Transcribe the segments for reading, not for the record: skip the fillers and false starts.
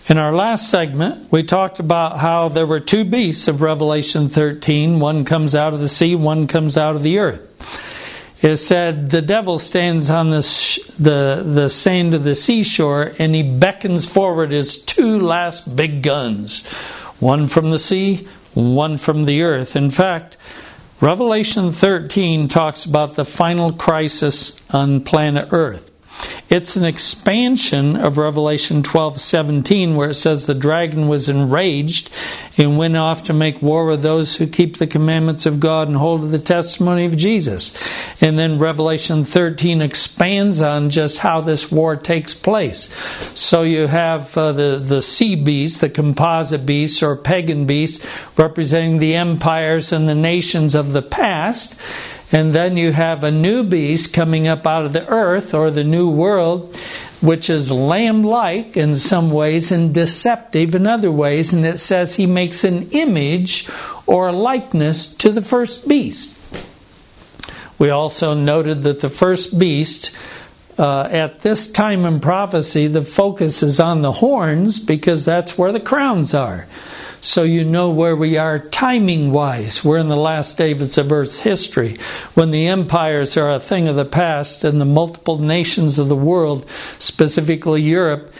In our last segment, we talked about how there were two beasts of Revelation 13. One comes out of the sea, one comes out of the earth. It said the devil stands on the sand of the seashore, and he beckons forward his two last big guns. One from the sea, one from the earth. In fact, Revelation 13 talks about the final crisis on planet Earth. It's an expansion of Revelation 12:17, where it says the dragon was enraged and went off to make war with those who keep the commandments of God and hold to the testimony of Jesus. And then Revelation 13 expands on just how this war takes place. So you have the sea beast, the composite beast or pagan beast, representing the empires and the nations of the past. And then you have a new beast coming up out of the earth, or the new world, which is lamb-like in some ways and deceptive in other ways. And it says he makes an image or a likeness to the first beast. We also noted that the first beast, at this time in prophecy, the focus is on the horns because that's where the crowns are. So you know where we are timing-wise. We're in the last days of Earth's history, when the empires are a thing of the past and the multiple nations of the world, specifically Europe,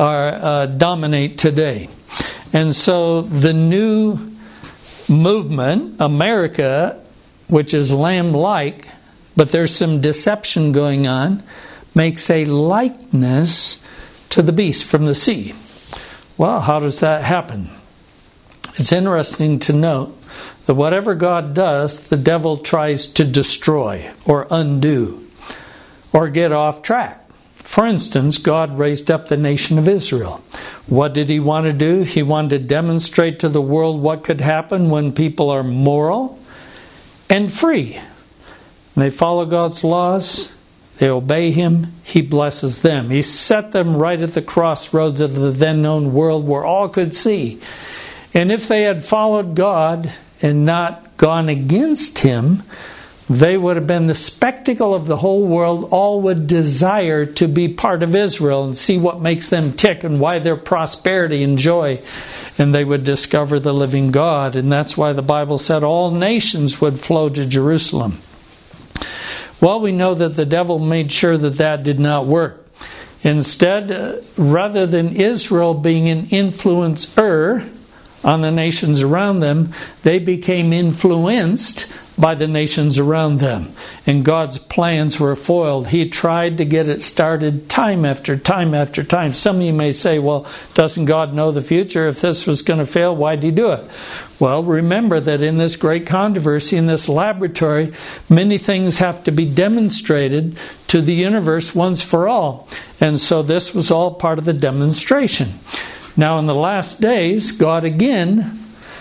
dominate today. And so the new movement, America, which is lamb-like, but there's some deception going on, makes a likeness to the beast from the sea. Well, how does that happen? It's interesting to note that whatever God does, the devil tries to destroy or undo or get off track. For instance, God raised up the nation of Israel. What did he want to do? He wanted to demonstrate to the world what could happen when people are moral and free. They follow God's laws, they obey him, he blesses them. He set them right at the crossroads of the then known world where all could see. And if they had followed God and not gone against him, they would have been the spectacle of the whole world. All would desire to be part of Israel and see what makes them tick and why their prosperity and joy. And they would discover the living God. And that's why the Bible said all nations would flow to Jerusalem. Well, we know that the devil made sure that that did not work. Instead, rather than Israel being an influencer on the nations around them, they became influenced by the nations around them. And God's plans were foiled. He tried to get it started time after time after time. Some of you may say, well, doesn't God know the future? If this was going to fail, why'd he do it? Well, remember that in this great controversy, in this laboratory, many things have to be demonstrated to the universe once for all. And so this was all part of the demonstration. Now, in the last days, God again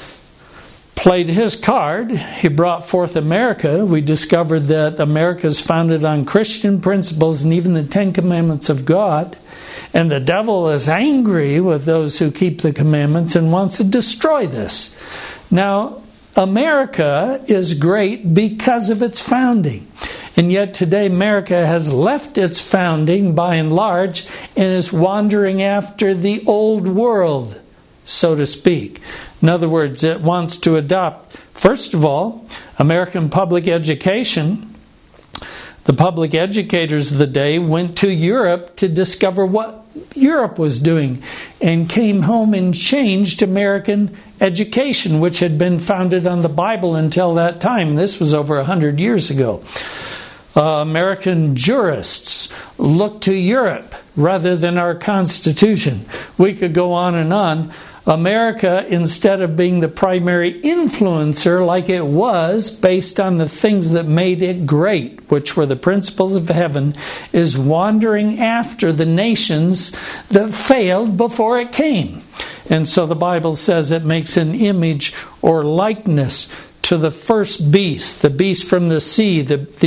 played his card. He brought forth America. We discovered that America is founded on Christian principles and even the Ten Commandments of God. And the devil is angry with those who keep the commandments and wants to destroy this. Now, America is great because of its founding. And yet today America has left its founding by and large and is wandering after the old world, so to speak. In other words, it wants to adopt, first of all, American public education. The public educators of the day went to Europe to discover what Europe was doing and came home and changed American education, which had been founded on the Bible until that time. This was over 100 years ago. American jurists look to Europe rather than our Constitution. We could go on and on. America, instead of being the primary influencer like it was based on the things that made it great, which were the principles of heaven, is wandering after the nations that failed before it came. And so the Bible says it makes an image or likeness to the first beast, the beast from the sea,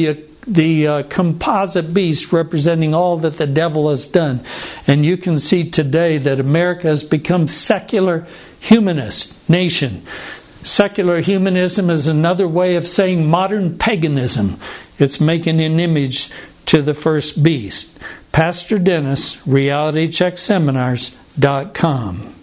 the composite beast representing all that the devil has done. And you can see today that America has become secular humanist nation. Secular humanism is another way of saying modern paganism. It's making an image to the first beast. Pastor Dennis, Reality Check Seminars, www.thebrainfeed.com.